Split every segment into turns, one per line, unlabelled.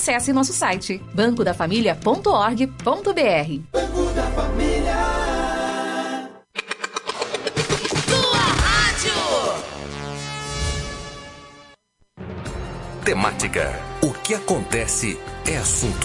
acesse nosso site bancodafamilia.org.br.
Banco da Família.
Sua rádio.
Temática. O que acontece é assunto.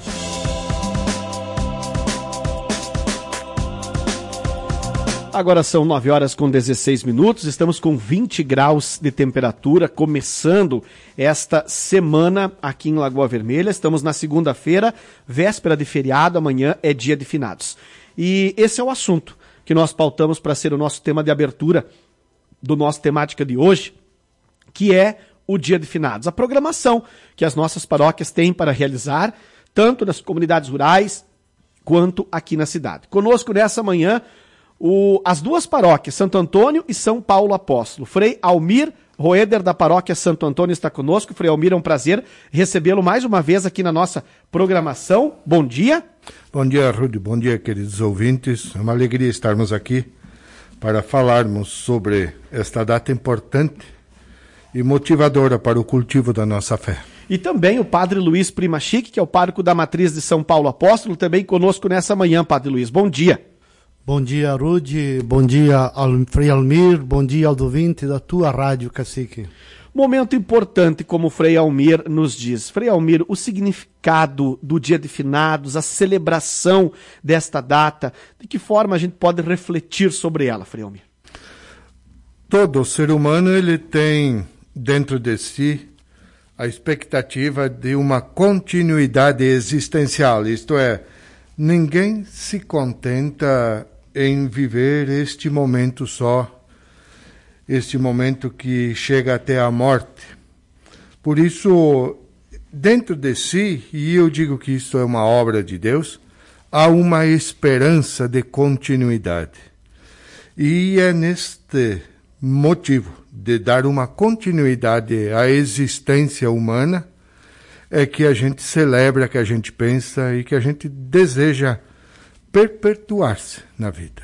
Agora são 9h16, estamos com 20 graus de temperatura, começando esta semana aqui em Lagoa Vermelha. Estamos na segunda-feira, véspera de feriado, amanhã é dia de finados. E esse é o assunto que nós pautamos para ser o nosso tema de abertura do nosso temática de hoje, que é o dia de finados. A programação que as nossas paróquias têm para realizar, tanto nas comunidades rurais quanto aqui na cidade. Conosco nessa manhã, as duas paróquias, Santo Antônio e São Paulo Apóstolo. Frei Almir Roeder, da paróquia Santo Antônio, está conosco. Frei Almir, é um prazer recebê-lo mais uma vez aqui na nossa programação. Bom dia.
Bom dia, Rudy. Bom dia, queridos ouvintes. É uma alegria estarmos aqui para falarmos sobre esta data importante e motivadora para o cultivo da nossa fé.
E também o Padre Luiz Primachique, que é o pároco da matriz de São Paulo Apóstolo, também conosco nessa manhã, Padre Luiz. Bom dia.
Bom dia, Rudy. Bom dia, Frei Almir. Bom dia aos ouvintes da tua rádio, Cacique.
Momento importante, como o Frei Almir nos diz. Frei Almir, o significado do Dia de Finados, a celebração desta data, de que forma a gente pode refletir sobre ela, Frei Almir?
Todo ser humano ele tem dentro de si a expectativa de uma continuidade existencial, isto é, ninguém se contenta em viver este momento só, este momento que chega até a morte. Por isso, dentro de si, e eu digo que isto é uma obra de Deus, há uma esperança de continuidade. E é neste motivo de dar uma continuidade à existência humana é que a gente celebra, que a gente pensa e que a gente deseja perpetuar-se na vida.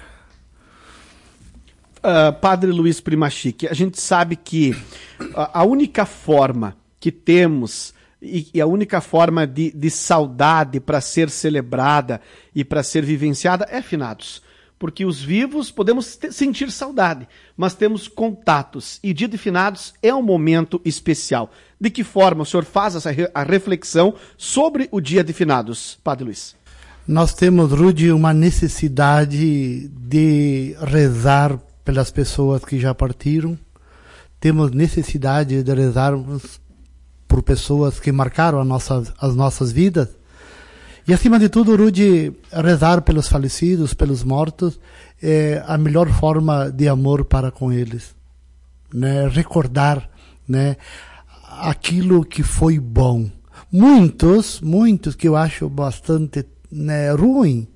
Padre Luiz Primachique, a gente sabe que a única forma que temos e a única forma de saudade para ser celebrada e para ser vivenciada é finados. Porque os vivos podemos sentir saudade, mas temos contatos. E Dia de Finados é um momento especial. De que forma o senhor faz a reflexão sobre o Dia de Finados, Padre Luiz?
Nós temos, Rudy, uma necessidade de rezar pelas pessoas que já partiram. Temos necessidade de rezarmos por pessoas que marcaram as nossas vidas. E, acima de tudo, Rudy, rezar pelos falecidos, pelos mortos, é a melhor forma de amor para com eles. Né? Recordar, né, aquilo que foi bom. Muitos que eu acho bastante, né, ruim,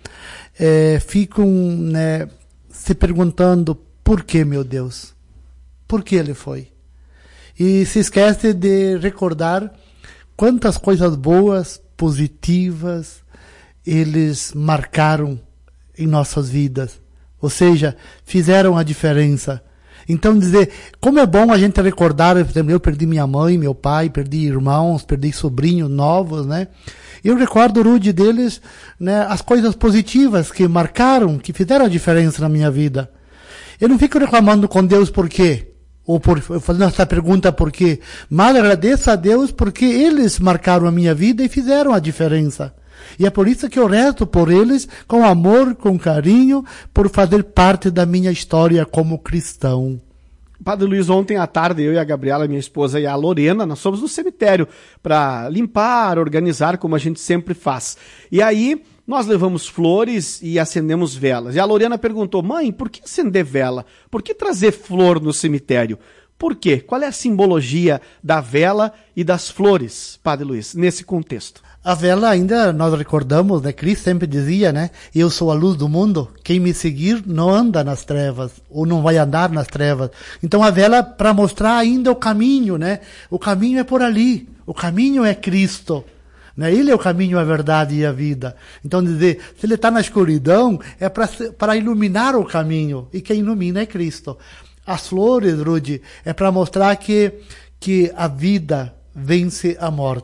ficam, né, se perguntando por que, meu Deus? Por que ele foi? E se esquece de recordar quantas coisas boas, positivas, eles marcaram em nossas vidas. Ou seja, fizeram a diferença. Então dizer, como é bom a gente recordar, por exemplo, eu perdi minha mãe, meu pai, perdi irmãos, perdi sobrinhos novos, né? Eu recordo, Rudy, deles, né, as coisas positivas que marcaram, que fizeram a diferença na minha vida. Eu não fico reclamando com Deus por quê? Ou fazendo essa pergunta por quê? Mas agradeço a Deus porque eles marcaram a minha vida e fizeram a diferença. E é por isso que eu rezo por eles com amor, com carinho, por fazer parte da minha história como cristão.
Padre Luiz, ontem à tarde, eu e a Gabriela, minha esposa, e a Lorena, nós fomos no cemitério para limpar, organizar, como a gente sempre faz. E aí, nós levamos flores e acendemos velas. E a Lorena perguntou, mãe, por que acender vela? Por que trazer flor no cemitério? Por quê? Qual é a simbologia da vela e das flores, Padre Luiz, nesse contexto?
A vela ainda, nós recordamos, né? Cristo sempre dizia, né? Eu sou a luz do mundo, quem me seguir não anda nas trevas, ou não vai andar nas trevas. Então a vela para mostrar ainda o caminho, né? O caminho é por ali, o caminho é Cristo. Né? Ele é o caminho, a verdade e a vida. Então dizer, se ele está na escuridão, é para iluminar o caminho, e quem ilumina é Cristo. As flores, Rudy, é para mostrar que a vida vence a morte.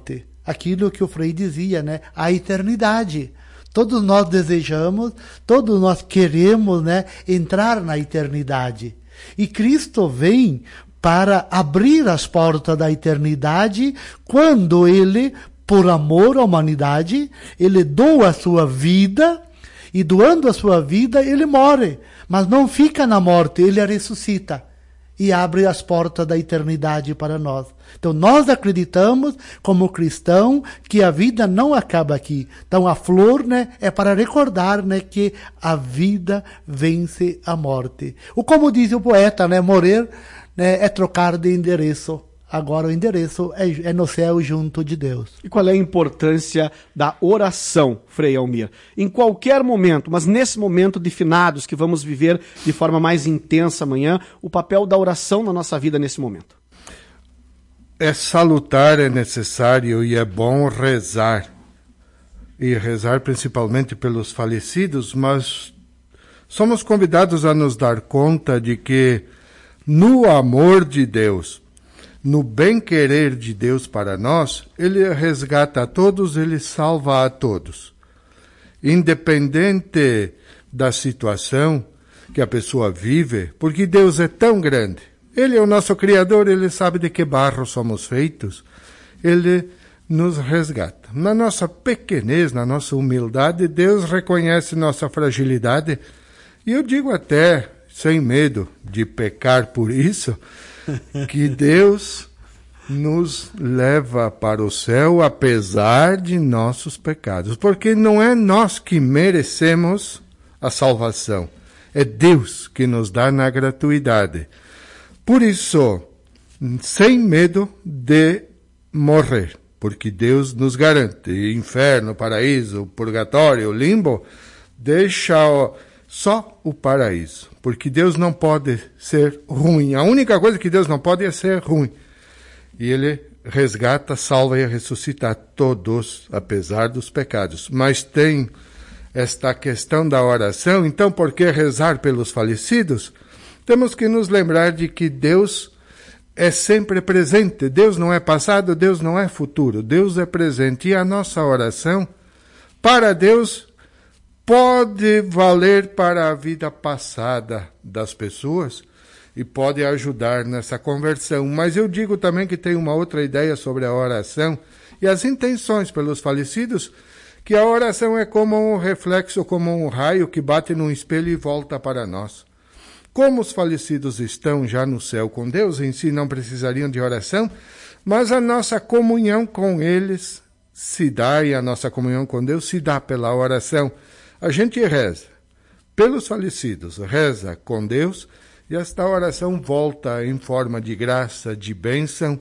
aquilo que o Frei dizia, né? A eternidade. Todos nós desejamos, todos nós queremos, né, entrar na eternidade. E Cristo vem para abrir as portas da eternidade quando Ele, por amor à humanidade, Ele doa a sua vida, e doando a sua vida, Ele morre. Mas não fica na morte, Ele a ressuscita e abre as portas da eternidade para nós. Então nós acreditamos, como cristão, que a vida não acaba aqui. Então a flor, né, é para recordar, né, que a vida vence a morte. Ou como diz o poeta, né, morrer, né, é trocar de endereço. Agora o endereço é no céu junto de Deus.
E qual é a importância da oração, Frei Almir? Em qualquer momento, mas nesse momento de finados que vamos viver de forma mais intensa amanhã, o papel da oração na nossa vida nesse momento.
É salutar, é necessário e é bom rezar. E rezar principalmente pelos falecidos, mas somos convidados a nos dar conta de que no amor de Deus, no bem-querer de Deus para nós, Ele resgata a todos, Ele salva a todos. Independente da situação que a pessoa vive, porque Deus é tão grande. Ele é o nosso Criador, Ele sabe de que barro somos feitos. Ele nos resgata. Na nossa pequenez, na nossa humildade, Deus reconhece nossa fragilidade. E eu digo até, sem medo de pecar por isso, que Deus nos leva para o céu apesar de nossos pecados. Porque não é nós que merecemos a salvação. É Deus que nos dá na gratuidade. Por isso, sem medo de morrer. Porque Deus nos garante. Inferno, paraíso, purgatório, limbo, deixa só o paraíso. Porque Deus não pode ser ruim. A única coisa que Deus não pode é ser ruim. E Ele resgata, salva e ressuscita todos, apesar dos pecados. Mas tem esta questão da oração. Então, por que rezar pelos falecidos? Temos que nos lembrar de que Deus é sempre presente. Deus não é passado, Deus não é futuro. Deus é presente. E a nossa oração, para Deus, pode valer para a vida passada das pessoas e pode ajudar nessa conversão. Mas eu digo também que tem uma outra ideia sobre a oração e as intenções pelos falecidos, que a oração é como um reflexo, como um raio que bate num espelho e volta para nós. Como os falecidos estão já no céu com Deus, em si não precisariam de oração, mas a nossa comunhão com eles se dá, e a nossa comunhão com Deus se dá pela oração. A gente reza pelos falecidos, reza com Deus, e esta oração volta em forma de graça, de bênção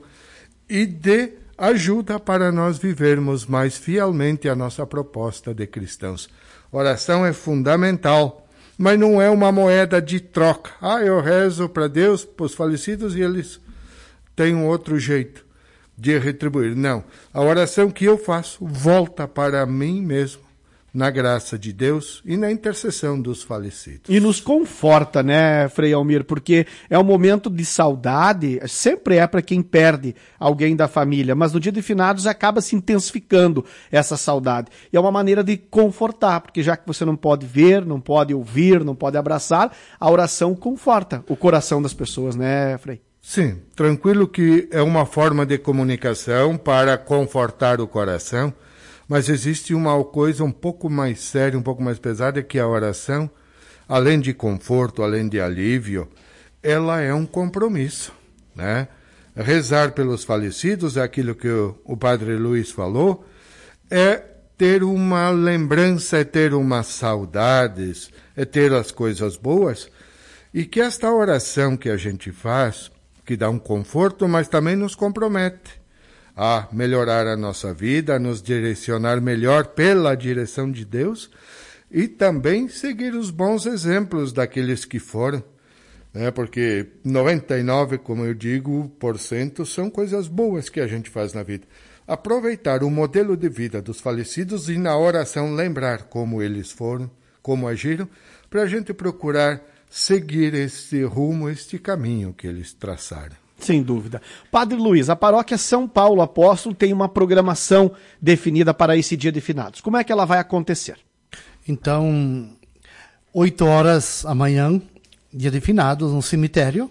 e de ajuda para nós vivermos mais fielmente a nossa proposta de cristãos. Oração é fundamental, mas não é uma moeda de troca. Eu rezo para Deus, para os falecidos, e eles têm um outro jeito de retribuir. Não, a oração que eu faço volta para mim mesmo, na graça de Deus e na intercessão dos falecidos.
E nos conforta, né, Frei Almir, porque é um momento de saudade, sempre é para quem perde alguém da família, mas no dia de finados acaba se intensificando essa saudade. E é uma maneira de confortar, porque já que você não pode ver, não pode ouvir, não pode abraçar, a oração conforta o coração das pessoas, né, Frei?
Sim, tranquilo que é uma forma de comunicação para confortar o coração. Mas existe uma coisa um pouco mais séria, um pouco mais pesada, que a oração, além de conforto, além de alívio, ela é um compromisso, né? Rezar pelos falecidos, é aquilo que o Padre Luiz falou, é ter uma lembrança, é ter umas saudades, é ter as coisas boas, e que esta oração que a gente faz, que dá um conforto, mas também nos compromete a melhorar a nossa vida, a nos direcionar melhor pela direção de Deus e também seguir os bons exemplos daqueles que foram, né? Porque 99%, como eu digo, são coisas boas que a gente faz na vida. Aproveitar o modelo de vida dos falecidos e na oração lembrar como eles foram, como agiram, para a gente procurar seguir este rumo, este caminho que eles traçaram.
Sem dúvida. Padre Luiz, a paróquia São Paulo Apóstolo tem uma programação definida para esse dia de finados. Como é que ela vai acontecer?
Então, 8 horas amanhã, dia de finados, no cemitério,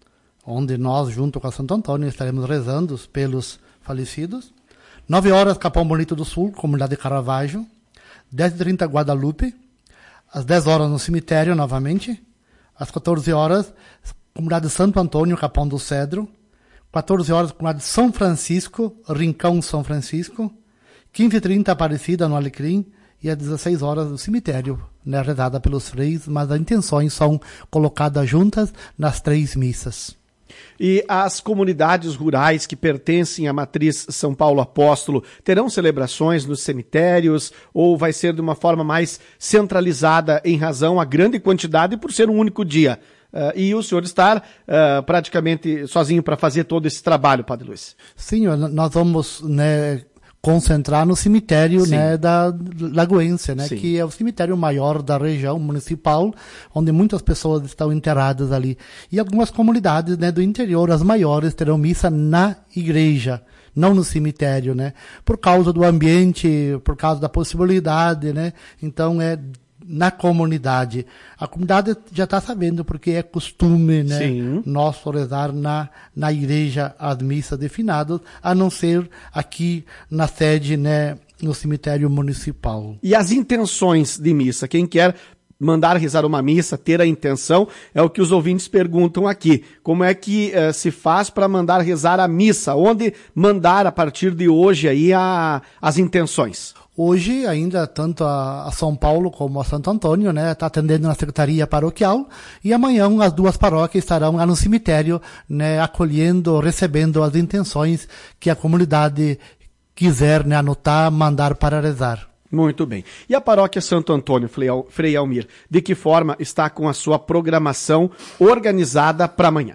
onde nós, junto com a Santo Antônio, estaremos rezando pelos falecidos. 9 horas, Capão Bonito do Sul, comunidade de Caravaggio. 10h30, Guadalupe. Às 10 horas, no cemitério, novamente. Às 14 horas, comunidade de Santo Antônio, Capão do Cedro. 14 horas, comunidade de São Francisco, Rincão São Francisco. 15h30, Aparecida, no Alecrim. E às 16 horas, no cemitério, né, rezada pelos freis, mas as intenções são colocadas juntas nas 3 missas.
E as comunidades rurais que pertencem à matriz São Paulo Apóstolo terão celebrações nos cemitérios ou vai ser de uma forma mais centralizada em razão à grande quantidade por ser um único dia? E o senhor estar praticamente sozinho para fazer todo esse trabalho, Padre Luiz?
Sim, nós vamos, né, concentrar no cemitério, né, da Lagoense, né, que é o cemitério maior da região municipal, onde muitas pessoas estão enterradas ali. E algumas comunidades, né, do interior, as maiores, terão missa na igreja, não no cemitério, né, por causa do ambiente, por causa da possibilidade, né, então é na comunidade. A comunidade já está sabendo, porque é costume, né, nosso rezar na igreja as missas de finados, a não ser aqui na sede, né, no cemitério municipal.
E as intenções de missa? Quem quer mandar rezar uma missa, ter a intenção, é o que os ouvintes perguntam aqui. Como é que se faz para mandar rezar a missa? Onde mandar a partir de hoje aí as intenções?
Hoje, ainda, tanto a São Paulo como a Santo Antônio, né, está atendendo na Secretaria Paroquial, e amanhã as 2 paróquias estarão lá no cemitério, né, acolhendo, recebendo as intenções que a comunidade quiser, né, anotar, mandar para rezar.
Muito bem. E a paróquia Santo Antônio, Frei Almir, de que forma está com a sua programação organizada para amanhã?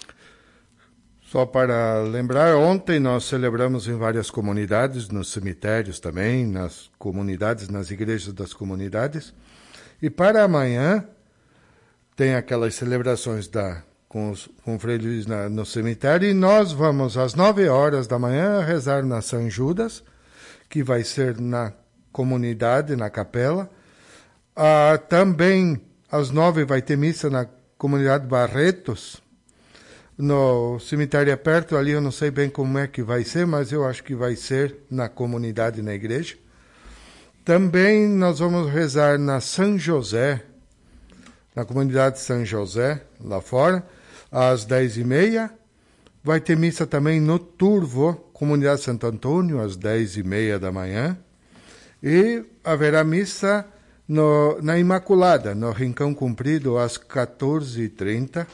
Só para lembrar, ontem nós celebramos em várias comunidades, nos cemitérios também, nas comunidades, nas igrejas das comunidades. E para amanhã tem aquelas celebrações com o Frei Luiz no cemitério, e nós vamos às 9 horas da manhã rezar na São Judas, que vai ser na comunidade, na capela. Também às 9 vai ter missa na comunidade Barretos. No cemitério é perto, ali eu não sei bem como é que vai ser, mas eu acho que vai ser na comunidade, na igreja. Também nós vamos rezar na São José, na comunidade São José, lá fora, às 10h30. Vai ter missa também no Turvo, comunidade Santo Antônio, às 10h30 da manhã. E haverá missa na Imaculada, no Rincão Comprido, às 14h30.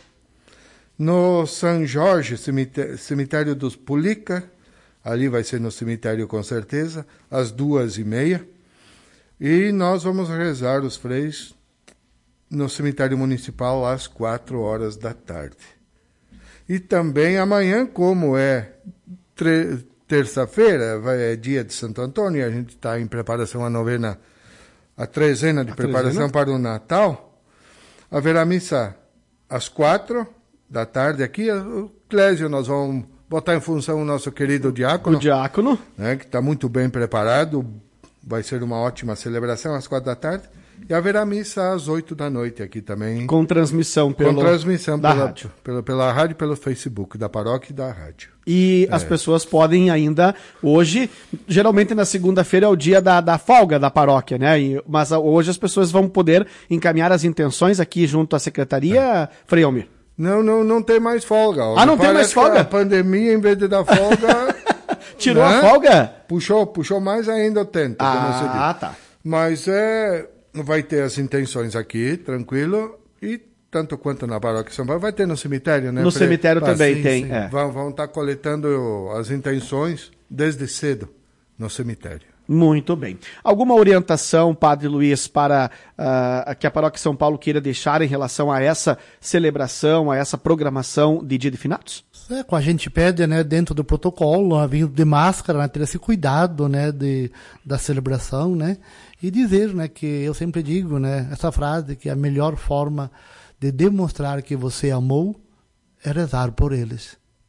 No São Jorge, cemitério dos Pulica, ali vai ser no cemitério com certeza, às 2h30. E nós vamos rezar os freis no cemitério municipal às 4 horas da tarde. E também amanhã, como é terça-feira, é dia de Santo Antônio, a gente está em preparação à novena, a trezena de preparação para o Natal, haverá missa às 4 da tarde aqui. O Clésio, nós vamos botar em função o nosso querido diácono.
O diácono.
Né, que está muito bem preparado. Vai ser uma ótima celebração às 4 da tarde. E haverá missa às 8 da noite aqui também.
Com transmissão pela
rádio. Pela rádio, pelo Facebook da paróquia e da rádio.
E as pessoas podem ainda, hoje, geralmente na segunda-feira é o dia da folga da paróquia, né? Mas hoje as pessoas vão poder encaminhar as intenções aqui junto à secretaria, Frei Almir.
Não tem mais folga.
Não tem mais folga?
A pandemia, em vez de dar folga...
Tirou a folga?
Puxou mais ainda o tento.
Tá.
Mas vai ter as intenções aqui, tranquilo, e tanto quanto na paróquia São Paulo, vai ter no cemitério, né?
No cemitério também tem.
Sim. Vão estar coletando as intenções desde cedo no cemitério.
Muito bem. Alguma orientação, Padre Luiz, para que a paróquia São Paulo queira deixar em relação a essa celebração, a essa programação de Dia de Finados?
Com a gente pede, né, dentro do protocolo, vindo de máscara, né, ter esse cuidado, né, da celebração, né, e dizer, né, que eu sempre digo, né, essa frase, que a melhor forma de demonstrar que você amou é rezar por eles.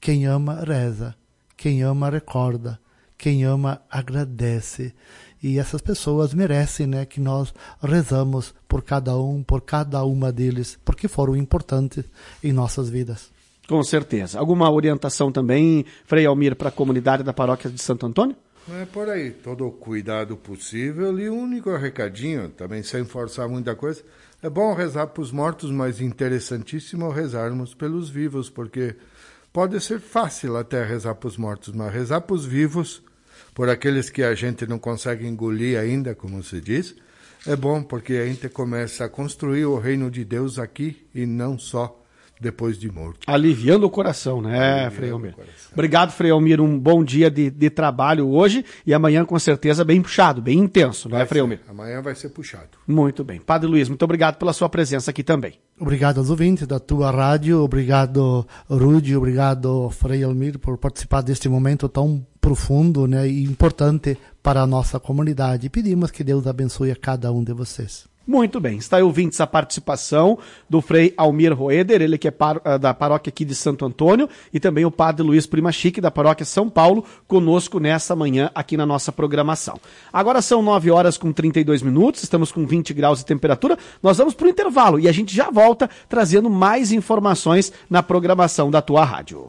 Quem ama, reza. Quem ama, recorda. Quem ama, agradece. E essas pessoas merecem, né, que nós rezamos por cada uma deles, porque foram importantes em nossas vidas.
Com certeza. Alguma orientação também, Frei Almir, para a comunidade da paróquia de Santo Antônio?
É por aí, todo o cuidado possível e o único recadinho, também sem forçar muita coisa, é bom rezar para os mortos, mas interessantíssimo rezarmos pelos vivos, porque pode ser fácil até rezar para os mortos, mas rezar para os vivos, por aqueles que a gente não consegue engolir ainda, como se diz, é bom porque a gente começa a construir o reino de Deus aqui e não só depois de morto.
Aliviando o coração, né, Frei Almir? Obrigado, Frei Almir. Um bom dia de trabalho hoje e amanhã, com certeza, bem puxado, bem intenso, não é, Frei Almir?
Amanhã vai ser puxado.
Muito bem. Padre Luiz, muito obrigado pela sua presença aqui também.
Obrigado aos ouvintes da tua rádio, obrigado, Rudy, obrigado, Frei Almir, por participar deste momento tão profundo, né, e importante para a nossa comunidade. Pedimos que Deus abençoe a cada um de vocês.
Muito bem, está aí ouvintes a participação do Frei Almir Roeder, ele que é da paróquia aqui de Santo Antônio, e também o Padre Luiz Primachique, da paróquia São Paulo, conosco nessa manhã aqui na nossa programação. Agora são 9h32, estamos com 20 graus de temperatura, nós vamos para o intervalo e a gente já volta trazendo mais informações na programação da tua rádio.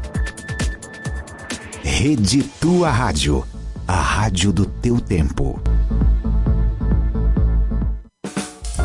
Rede Tua Rádio. A rádio do teu tempo.